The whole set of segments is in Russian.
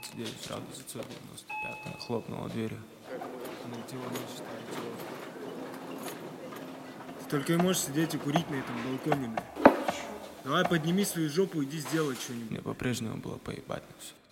209 градусов, 995, хлопнула дверью. Найтила ночь, ставить. Ты только и можешь сидеть и курить на этом балконе, бля. Давай подними свою жопу, иди сделай что-нибудь. Мне по-прежнему было поебать на все.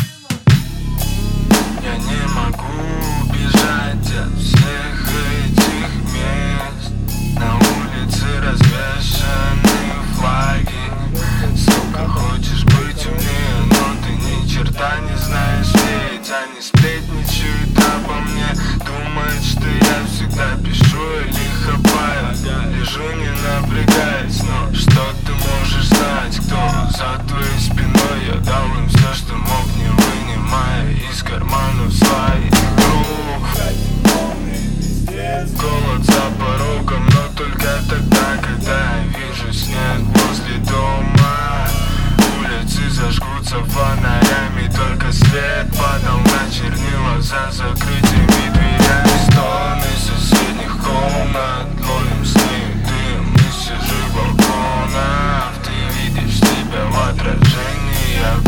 Я не могу бежать от всех этих мест. На улице развешаны флаги. Сука, хочешь быть умнее, но ты ни черта не знаешь. Ведь они сплетничают обо мне. Думают, что я всегда пишу или хапаю. Лежу не напрягаясь, но что ты можешь знать? Кто за твоей спиной? Я дал им все, что мог, не вынимая из карманов своих рук. Голод за порогом, но только тогда, когда я вижу снег возле дома. Улицы зажгутся фонарями, только свет падал на чернила за закрытыми дверями. Стоны соседних комнат, ловим сны, дым из чужих балконов. Ты видишь себя в отражении.